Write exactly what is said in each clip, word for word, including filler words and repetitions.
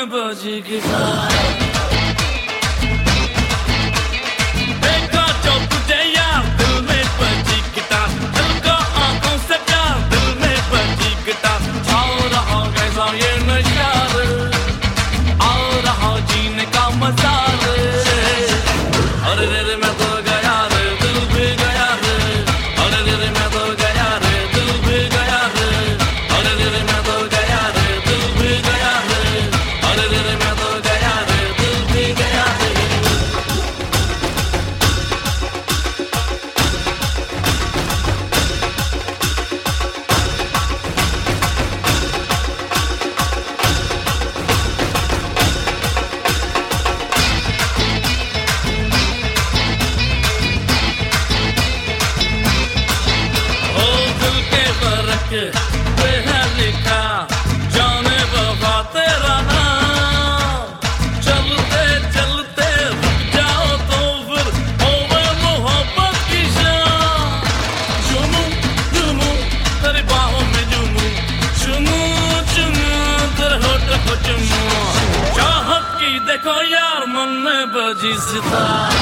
में बजी गिटार। देखा जो तुझे यार दिल में बजी गिटार, दिल का आंखों से प्यार दिल में बजी गिटार। आओ रहा कैसा ये नशा रे, आओ रहा जीने का मजा रे। अरे रे रे मैं तो गया रे, दिल भी गया रे। अरे रे रे मैं तो गया रे, दिल भी गया रे। अरे रे रे मैं तो गया रे, दिल भी गया रे। अरे रे रे मैं तो गया रे, दिल भी गया रे। पे है लिखा जाने वफा तेरा नाम। चलते चलते रुक जाओ तो फिर होवे मोहब्बत की शाम। चुनूं चुनूं तेरी बाहों में चुनूं, चुनूं चुनूं तेरे होठों को चुनूं। चाहत की देखो यार मन में बजी सितार,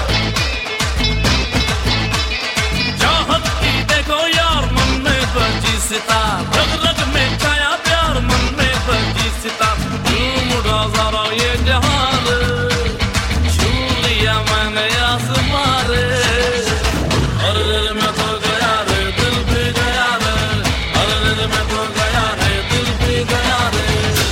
चाहत की देखो यार मन में बजी सितार। रग रग में छाया प्यार मन में बजी सितार। झूम उड़ा जरा ये जहां रे, छू लिया मैंने आसमां रे। अरे रे रे मैं तो गया रे, दिल भी गया रे। अरे रे रे मैं तो गया रे, दिल भी गया रे।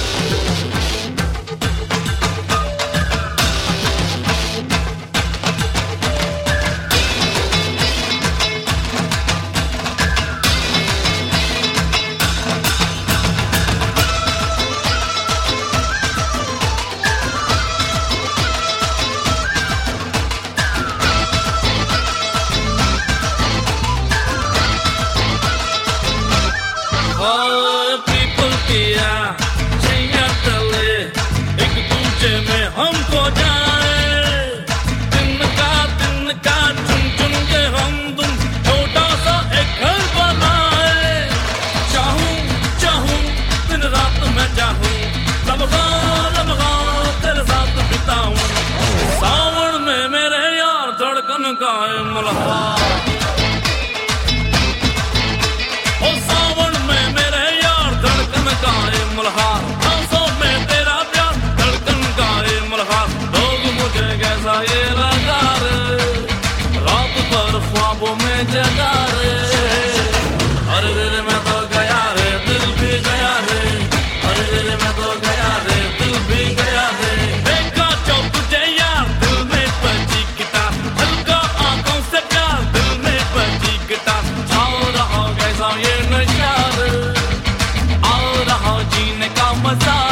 पीपल किया छैया तले एक दूजे में हमको जाए। दिन का दिन का चुन चुन के हम तुम छोटा सा एक घर बनाए। चाहूं चाहूं दिन रात मैं चाहूं, लम्हा लम्हा तेरे साथ बिताऊं। सावन में मेरे यार धड़कन का है मुलाकात। सांसों में तेरा प्यार धड़कन का है मुलाकात। लोग मुझे कैसा ये लगा रे, रात भर ख्वाबों में जगा रे। अरे रे रे मैं तो गया रे, दिल भी गया रे। अरे रे रे मैं तो गया रे, दिल भी गया रे। देखा जो तुझे यार दिल में बजी गिटार, दिल का आंखों से प्यार दिल में बजी गिटार। आओ रहा कैसा ये नशा रे, आओ रहा जीने का मजा।